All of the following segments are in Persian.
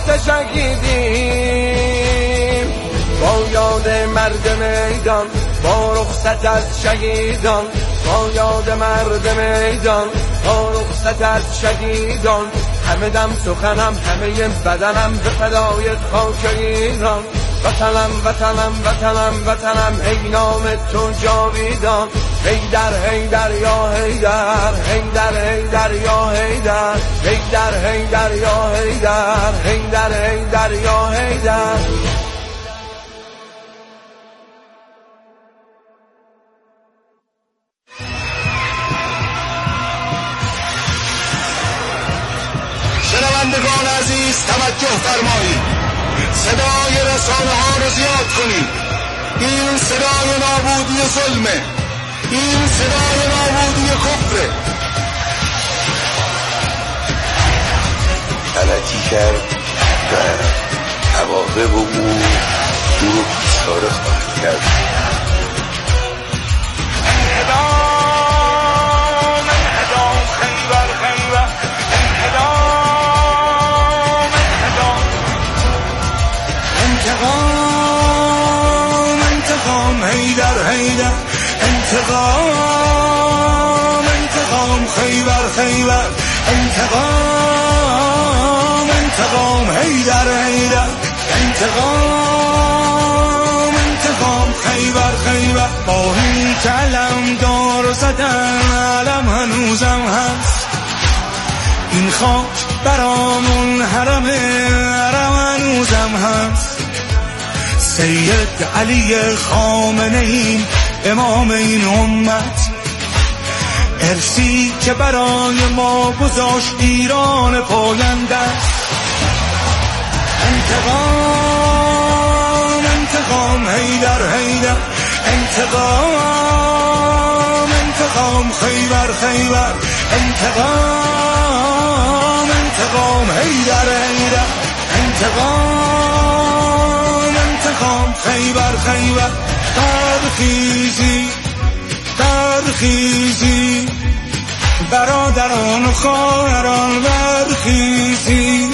رخت شهیدیم، با یاد مرد میدان، با رخصت از شهیدان، با یاد مرد میدان، با رخصت از شهیدان. همه دم سخنم، همه بدنم به فدای خاک ایران. وطنم وطنم وطنم وطنم، ای نام تو جاویدان. حیدر حیدر یا حیدر، حیدر حیدر یا حیدر، حیدر حیدر یا حیدر، حیدر حیدر یا حیدر. شنوندگان عزیز توجه فرمایید، صدای رسانه ها رو زیاد کنید. این صدای نابودی ظلمه، این صدای نابودی کفره. غلطی کرد و عواقب او رو بیچاره خواهد کرد. انهدام خیبر خیبر، انهدام انتقام انتقام حیدر حیدر، انتقام انتقام خیبر خیبر، انتقام انتقام حیدر حیدر، انتقام انتقام خیبر خیبر. با این علم دار زدن، علم هنوزم هست. این خاک برامون حرم، حرم هنوزم هست. سید علی خامنه‌ای امام این امت، ارسی که برای ما گذاشت ایران پاینده. انتقام انتقام حیدر حیدر، انتقام انتقام خیبر خیبر، انتقام انتقام حیدر حیدر، انتقام انتقام خیبر خیبر. برخیزی برخیزی برادران و خواهران، برخیزی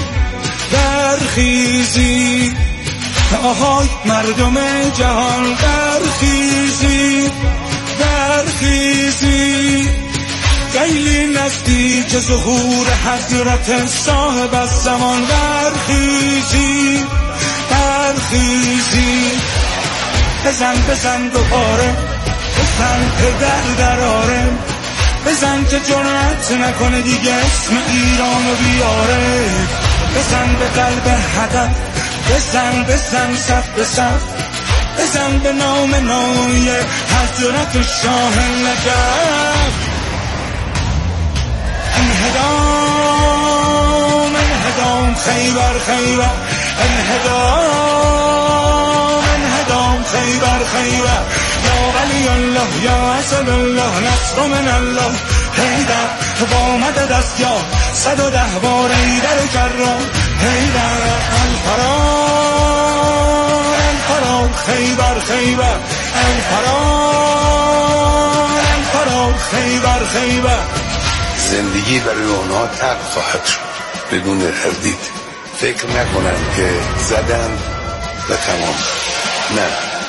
برخیزی آهای مردم جهان، برخیزی برخیزی. خیلی نزدیک ظهور حضرت صاحب الزمان، برخیزی برخیزی. بزن بزن دوباره، بزن پدر دراره، بزن که جرأت نکنه دیگه اسم ایرانو بیاره. بزن به قلب هدف، بزن بزن صف به صف، بزن به نام نای حضرت شاه نجف. انهدام انهدام خیبر خیبر، انهدام انهدام خیبر خیبر. یا ولی الله یا اسد الله، نصر من الله. حیدر با مدد است یا 110 بار حیدر جرار، حیدر الفرار الفرار خیبر خیبر، الفرار الفرار خیبر خیبر. زندگی برای اونها تلخ خواهد شد بدون تردید. فکر نکنن که زدن و تمام. نه،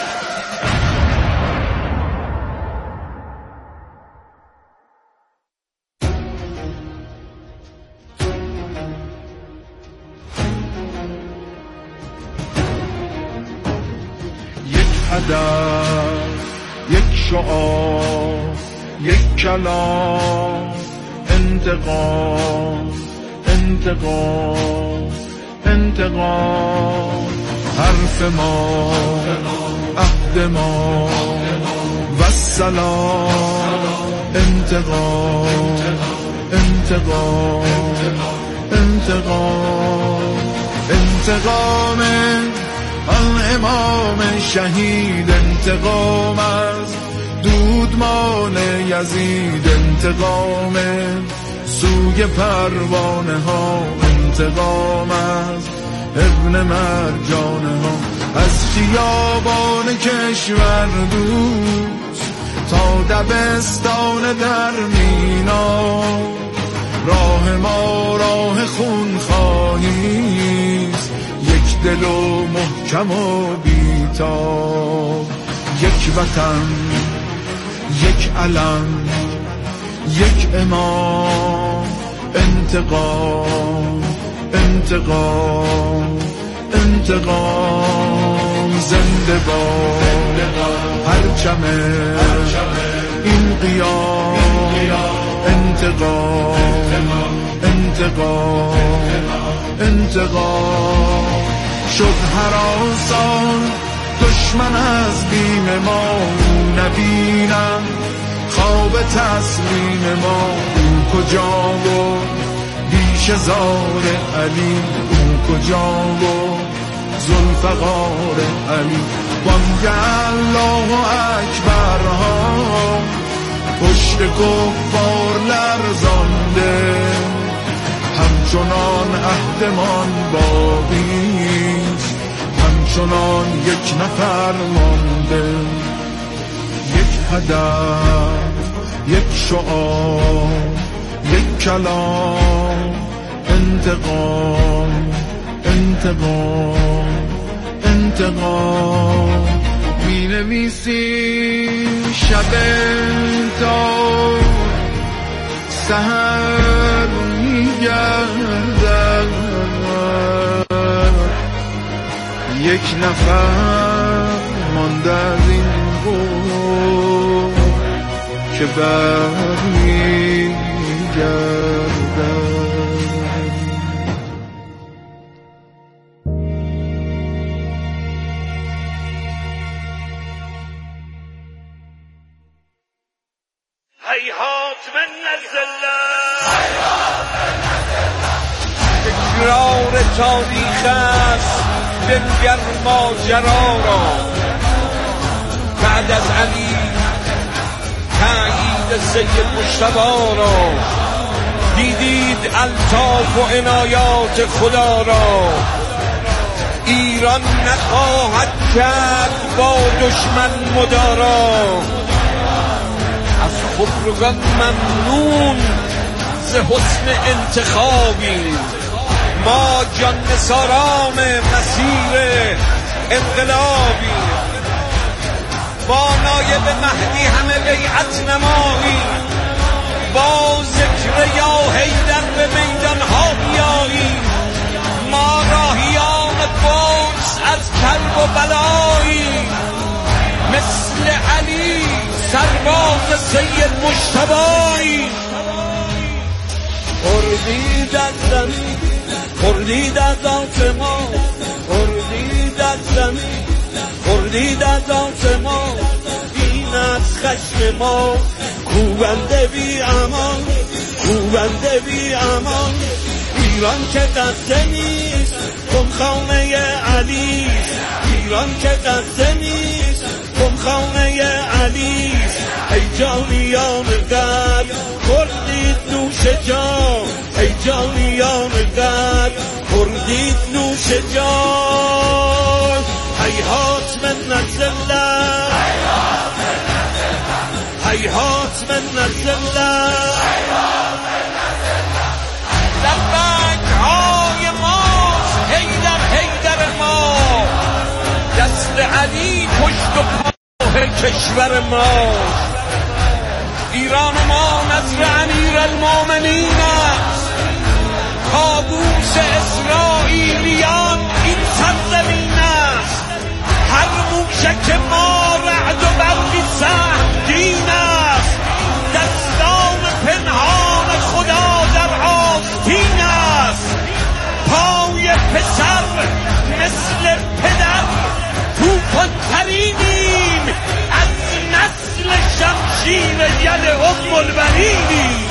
هدف، یک شعار، یک کلام، انتقام انتقام انتقام. حرف ما، عهد ما و سلام. انتقام انتقام انتقام انتقام آن امام شهید، انتقام از دودمان یزید، انتقام سوی پروانه ها، انتقام از ابن مرجانه ها. از خیابان کشور دوست تا دبستان در مینا، راه ما راه خونخواهی است، دل و محکم و بیتاب. یک وطن، یک علم، یک امام. انتقام، انتقام، انتقام. زنده باد پرچم این قیام. انتقام، انتقام، انتقام. شد هراسان دشمن از بیم ما، نبینم خواب تسلیم ما. او کجا و بیش زار علی، او کجا و ذوالفقار علی. بانگ الله اکبر ها پشت کفار لرزانده، همچنان عهدمان باقیست، همچنان یک نفر مانده. یک هدف، یک شعار، یک کلام. انتقام، انتقام، انتقام. می نویسیم شب تا سحر می گردد، یک نفر مانده از این بود که برمی گردد. هیهات من الله، تکرار تاریخ است. بنگر ماجرا را بعد از علی، تأیید سید مجتبی را. دیدید الطاف و عنایات خدا را. ایران نخواهد کرد با دشمن مدارا. از خبرگان ممنون ز حسن انتخابی، ما جان نثاران مسیر انقلابی. با نایب مهدی همه بیعت نمایی، با ذکر یا حیدر به میدان ها بیایی. ما راهیان بوس از کرب و بلایی، مثل علی سرباز سید مجتبی. خوردید از زمین، خوردید از آسمان، خوردید از زمین، خوردید از آسمان. این از خشم ما کوبنده بی امان، کوبنده بی امان. ایران که قصه نیست خمخانه علی، ایران که قصه نیست خمخانه علی. ای جانیان غرب خوردید نوش جان، ای جانیان غرب خوردید نوش جان. هیهات من الله، هیهات من الله. در بگهای ماست حیدر، حیدر ما. دست علی پشت و پای کشور ما. ایران ما نظر امیر المومنین است، کابوس اسرائیلیان این سرزمین است. هر موشک ما رعد و برقی سهمگین است، دستان پنهان خدا در آستین است. پای پسر مثل پدر توپان ترینیم، از نسل شمشیر ید ام البرینیم.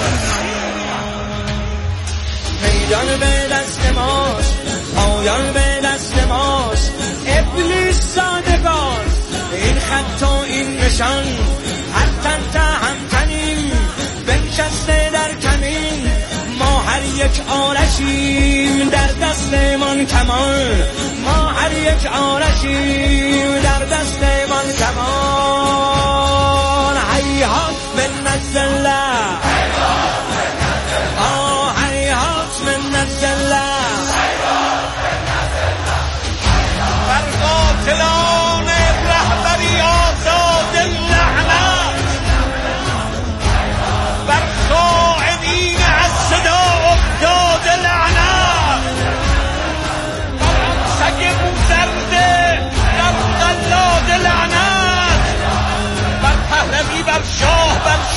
میدان به دست ماست، پایان به دست ماست. ابلیس زادگان این خط و این نشان، هر تن تهمتنیم بنشسته در کمین. ما هر یک آرشیم در دستمان کمان، ما هر یک آرشیم در دستمان کمان. هیهات من نزد الله، هیهات من نزد الله.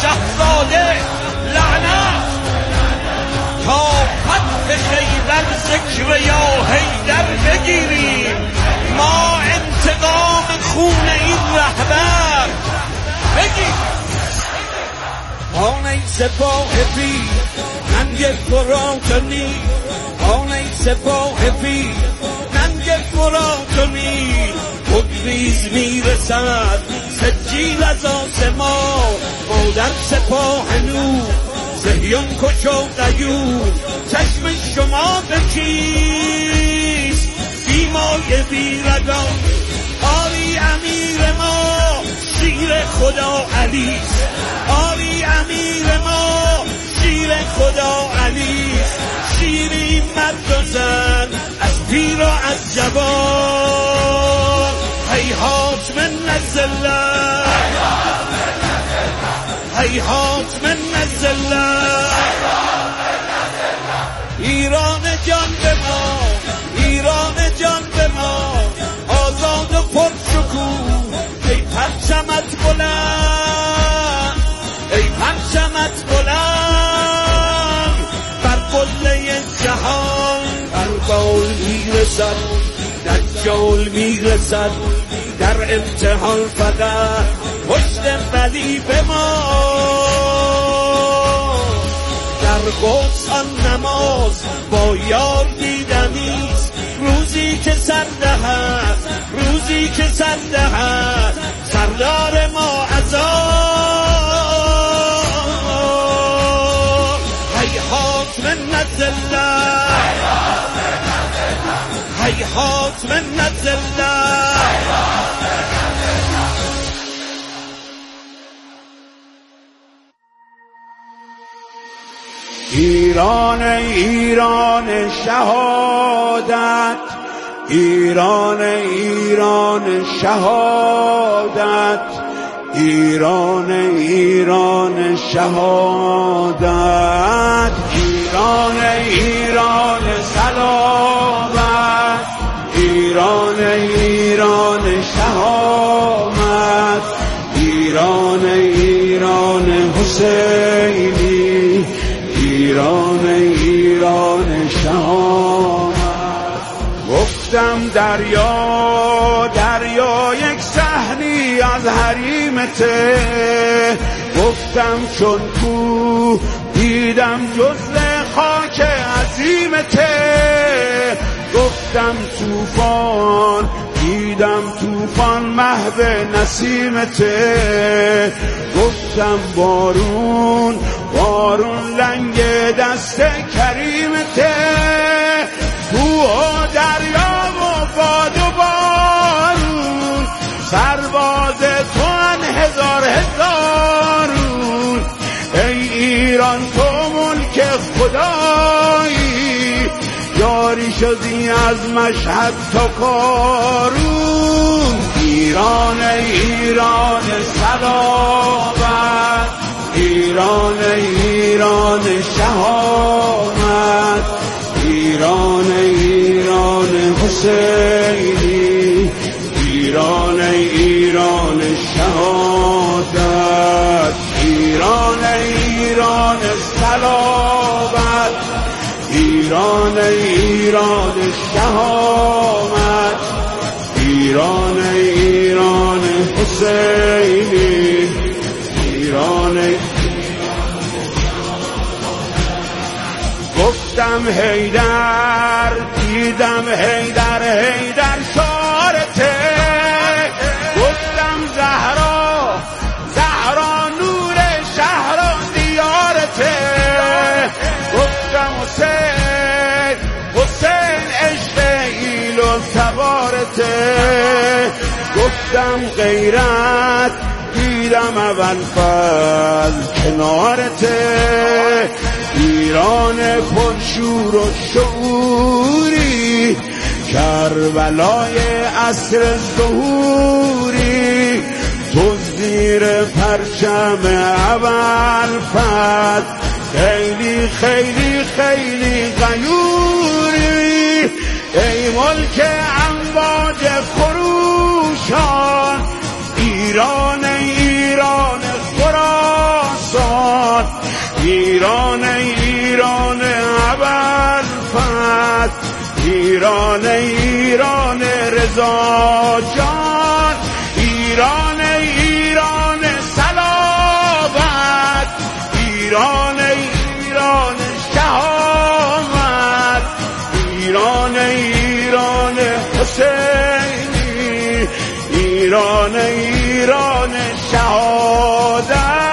شهزاده لعنت تا فتح خیبر ذکر یا حیدر بگیریم ما انتقام خون این رهبر بگیریم. آن ای سپاه پیر ننگ فراتونی، آن ای سپاه پیر ننگ فراتونی، خودریز میرسد سجیل از آسمان، ما در سپاه نور زهیان کش و غیور، چشم شما به کیست بیمای بیردان، آری امیر ما شیر خدا علیست، آری امیر ما شیر خدا علیست، شیری مرد و زن از پیر و از جوان، هیهات من الذلة هیهات من الذلة. ایران جان به ما، ایران جان به ما، آزاد و پرشکوه، ای پرچمت بلند، ای پرچمت بلند، بر قله جهان اربال میرسد، دجال میرسد، در امتحان فقط پشت ولی به ما، در قدس آن نماز با یار دیدنیست، روزی که سر دهد، روزی که سر دهد سردار ما عذاب، هیهات من الذلة هیهات من الذلة. ایران ایران شهادت، ایران ایران شهادت، ایران ایران شهادت، ایران ایران سلامت، ایران ایران شهامت، ایران ایران حسینی، ایران ایران شهامت. گفتم دریا دریا یک صحنی از حریمته، گفتم چون کوه دیدم جزء خاک عظیمته، گفتم طوفان دیدم طوفان محو نسیمته، گفتم بارون بارون لنگ دست کریمته، کوه و دریا و باد و بارون سرباز توان هزار هزارون، ای ایران تو ملک خدایی، یاری شدی از مشهد تا کارون، ایران ایران صلابت، ایران ایران شهامت، ایران ایران حسینی، ایران ایران شهادت، ایران ایران صلابت، ایران ایران شهامت، ایران ایران حسینی، ایران. گفتم حیدر دیدم حیدر حیدر شارته، گفتم زهرا زهرا نور شهر و دیارته، گفتم حسین حسین عشق ایل و سوارته، گفتم غیرت دیدم اول فضل کنارته، ایران پرشور و شعوری، کربلای عصر ظهوری، تو زیر پرچم اول فضل خیلی خیلی خیلی غیوری، ای ملک امواج خروشان، ایران ایران خراسان، ایران ایران ابوالفضل، ایران ایران رضا جان، ایران ایران صلابت، ایران ایران شهامت، ایران ایران حسینی، ایران ایران شهادت.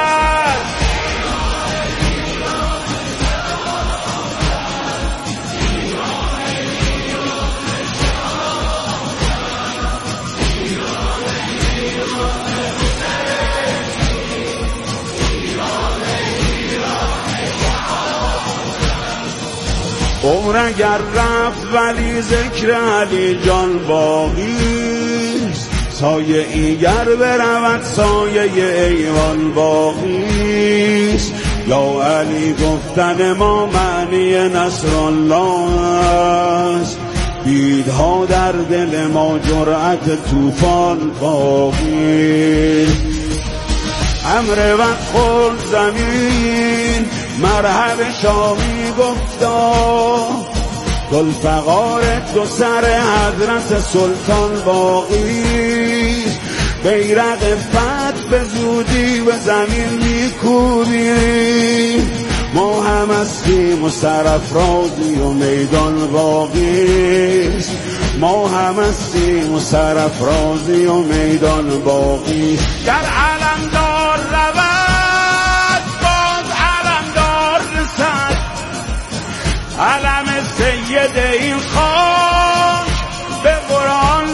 عمر اگر رفت ولی ذکر علی جان باقیست، سایه ایگر برود سایه ایوان باقیست. یا علی گفتن ما معنی نصرالله است، بیدها در دل ما جرأت طوفان باقیست. امر وقت خورد زمین مرحب شامی گفتا، ذوالفقار دو سر حضرت سلطان باقیست. بیرق فتح به زودی به زمین میکوبیم، ما هم هستیم و سرافرازی و میدان باقیست، ما هم هستیم و سرافرازی و میدان باقیست. در علمدار رود باز علمدار رسد، علم سید این خاک به قرآن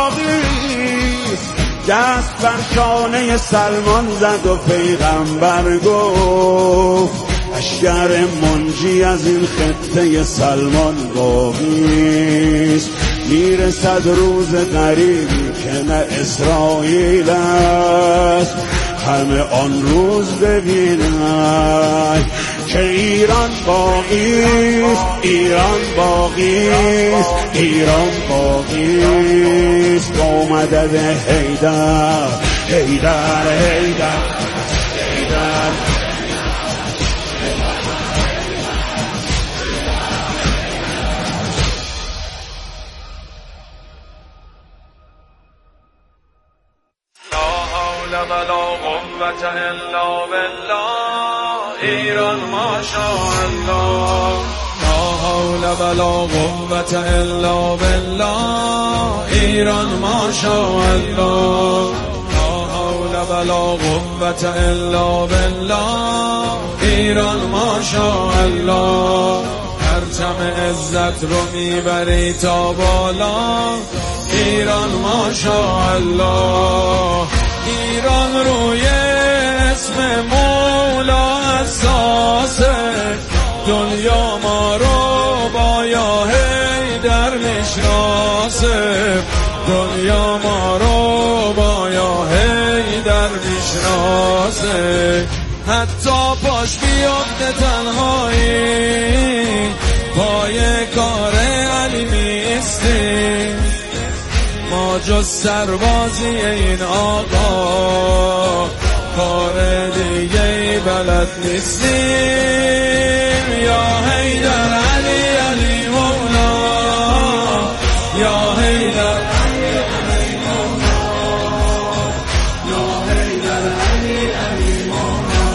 باقیست. دست بر شانه سلمان زد و پیغمبر گفت، لشکر منجی از این خطه سلمان باقیست. میرسد روز قریبی که نه اسرائیل است، همه آن روز ببینند که ایران باقیست، ایران باقیست، ایران باقیست. با مدد حیدر حیدر حیدر حیدر. ولا قوة إلا بالله ایران ماشاءالله، لا حول ولا قوة إلا بالله ایران ماشاءالله، لا حول ولا قوة إلا بالله ایران ماشاءالله. پرچم عزت رو میبری تا بالا ایران ماشاءالله. ایران روی اسم مولا اساسه، دنیا ما رو با یا حیدر میشناسه، دنیا ما رو با یا حیدر میشناسه. حتی پاش بیفته تنهایی پای کار علی میستی، ما جز سربازی این آقا کار دیگه بلد نیستیم. یا حیدر علی علی مولا، یا حیدر علی علی مولا، یا حیدر علی علی مولا،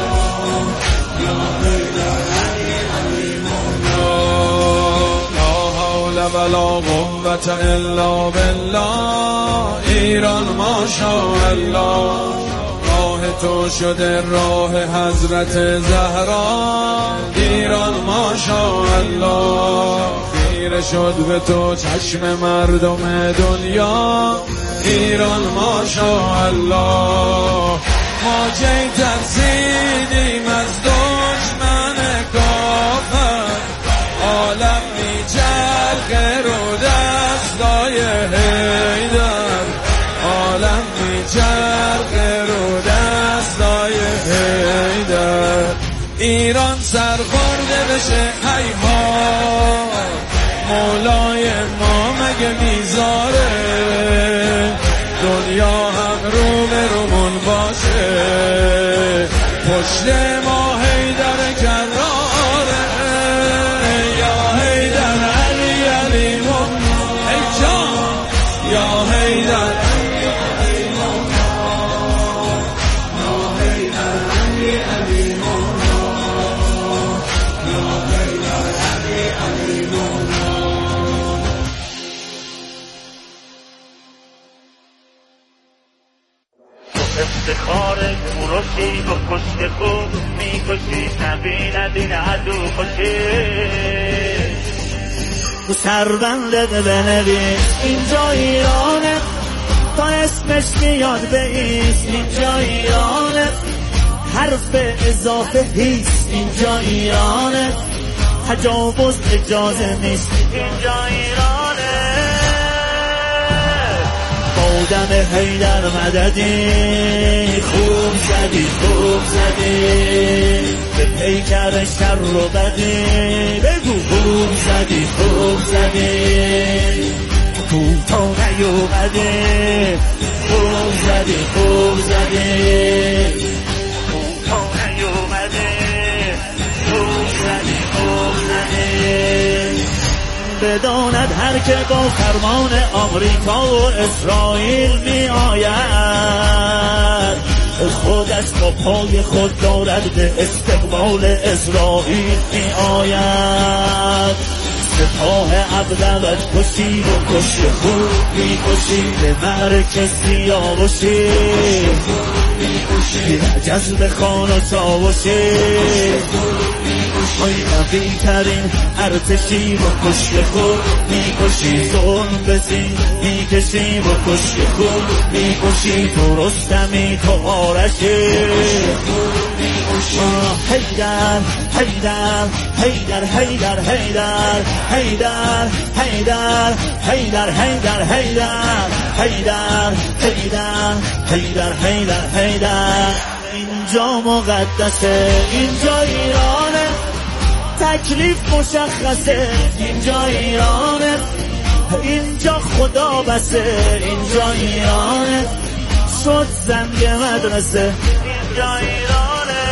یا حیدر علی علی مولا. لا حول ولا قوة إلا بالله ایران ماشاءالله. راه تو شده راه حضرت زهرا ایران ماشاءالله. خیره شد به تو چشم مردم دنیا ایران ماشاءالله. ما جای ترسیدیم از دشمن کافر، عالم میچرخه رو دستای حیدر، عالم میچرخه رو دستای حیدر. ایران سرخورده بشه هیها، مولای ما مگه میذاره دنیا هم رو به رومون باشه. پشت ما حیدر افتخار کوروشی با کشت خوب میکشی نبیند این عدو خوشی تو سربندت بنویس اینجا ایرانه تا اسمش میاد بایست اینجا ایرانه حرف اضافه هیست اینجا ایرانه تجاوز اجازه نیست اینجا ایرانه بودم حیدر مددی خوب زدی به پیکر شر رو بدی بگو خوب زدی کوتا نیومده خوب زدی کوتا نیومده خوب زدی بداند هر که با فرمان آمریکا و اسرائیل می آید خودش با پای خود دارد به استقبال اسرائیل می آید سپاه عبدالت کشی و کش خوب می کشی به مرکز سیاوشی جذب خان و چاوشی ای قوی ترین ارتشی و کشت خوب میکشی ظلم بزین میکشی و کشت خوب میکشی تو رستمی تو آرشی حیدر حیدر حیدر حیدر حیدر حیدر حیدر حیدر حیدر حیدر حیدر حیدر حیدر حیدر حیدر اینجا مقدسه اینجا ایرانه تکلیف مشخصه اینجا ایرانه اینجا خدا بسه اینجا ایرانه شد زنگ مدرسه اینجا ایرانه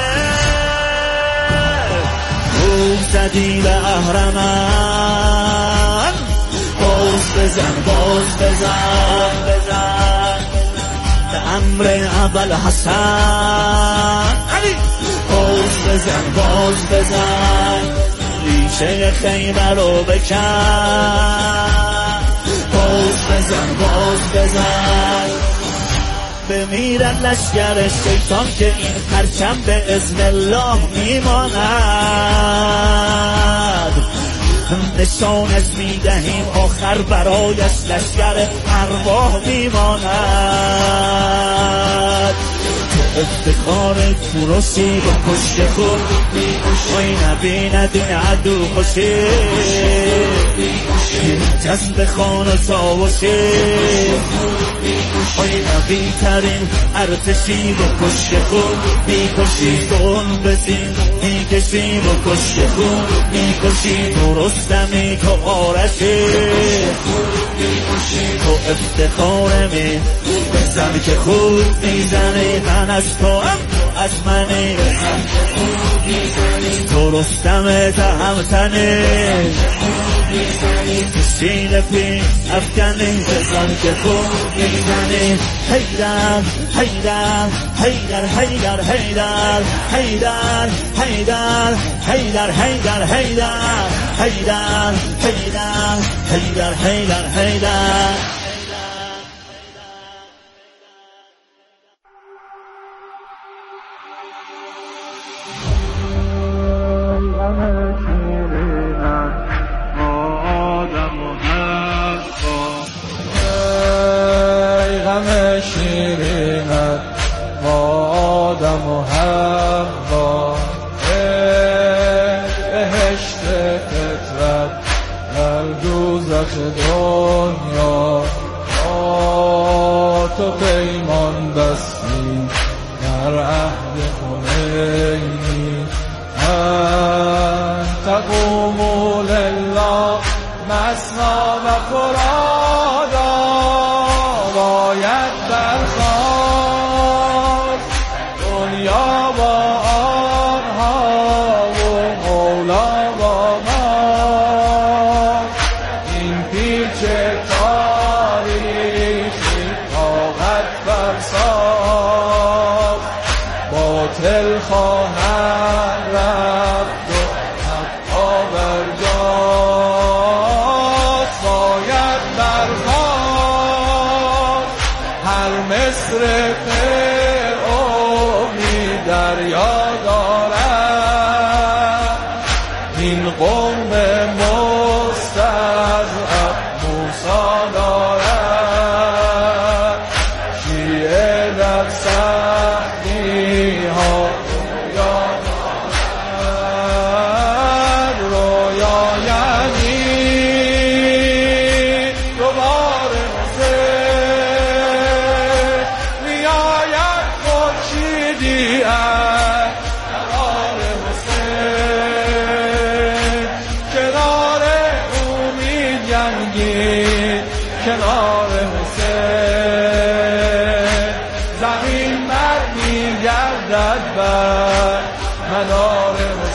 خوب زدی به اهرمن باز بزن به امر اول حسن باز بزن ریشه خیبر رو بکن باز بزن بمیرد لشگر شیطان که این پرچم به اذن الله میماند نشانش میدهیم آخر برایش لشگر ارواح میماند افتخار کوروشی با کشت خود ای نبیند این عدو خوشی جذب خان و چاوشی ای نبی ترین ارتشی با کشت خود میکشی ظلم بزین میکشی با کشت خود میکشی تو رستمی تو آرشی تو افتخارمی بزن که خوب میزنی من از تو هم از منی تو رستم تهمتنی سینه پیش افکنی بزن که خوب میزنی حیدر حیدر حیدر حیدر حیدر حیدر حیدر حیدر حیدر حیدر حیدر حیدر حیدر حیدر شیرینت آدم و حوا بهشت فطرت در دوزخ دنیا با تو پیمان بستی در عهد خمینی تقوم لله مثنا و فرادا باید برخاست دنیا با آنها و مولا با ما این پیچ تاریخی طاقت فرساخت باطل خواهد رفت و حقا برجاست باید برخاست هر مصر فرعون رقصا دارد شیعه در سختی ها رویا یعنی دوباره حسین میآید خورشیدی از کنار حسین کنار او می جنگید کنار حسین زمین بر می گردد بر منار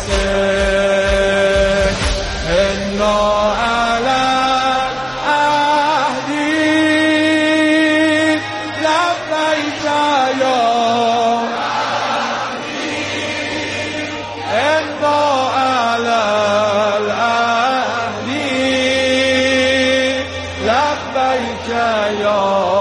حسین انا علی عهدی لبیک یا انا علی العهدی لبیک یا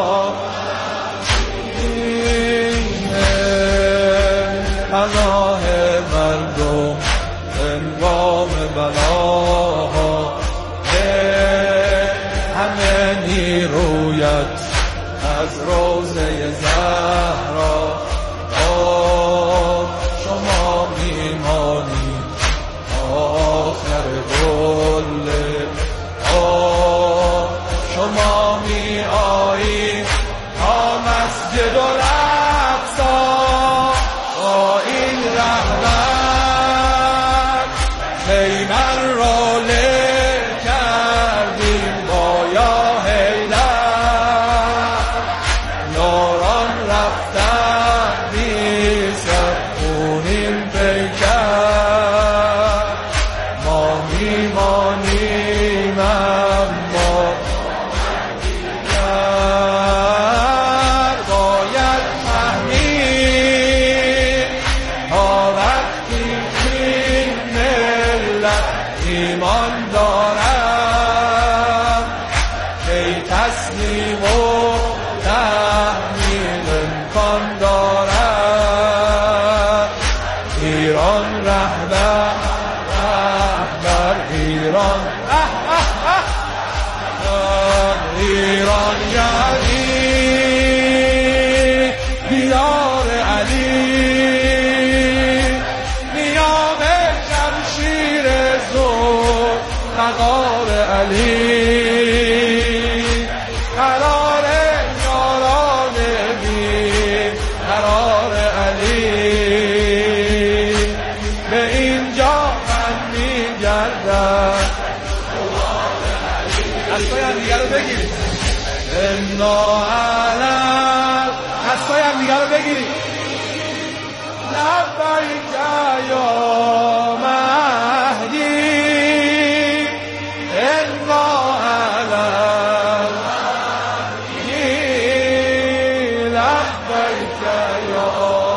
پناه مردم هنگام بلاها همه نیرویت از روضه زهرا شما میمانی آخر گل شما می آیی تا مسجد الاقصی با این رهبر خیمر را له کردیم با یا حیدر یاران رفتن بی سر خونین پیکر ما میمانیم اما باید فهمید تا وقتی این ملت ایمان دارد کی تسلیم و تحمیل امکان دارد ایران رهبر ایران ایران یعنی دیار علی نیام شمشیر زور مقام علی قرار یاران بی قرار علی به اینجا من میگردم دستای هم دیگر رو بگیرید انا علم دستای هم دیگر رو بگیرید لبیک یا مهدی انا علم لبیک یا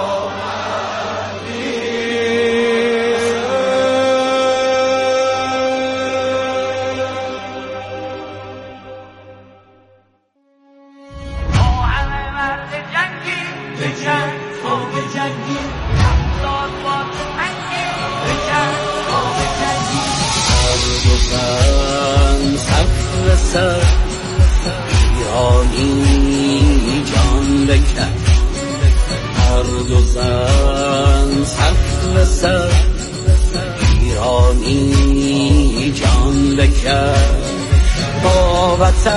سر ایرانی جان بکن هر دو زن صف سر ایرانی جان بکن با وطن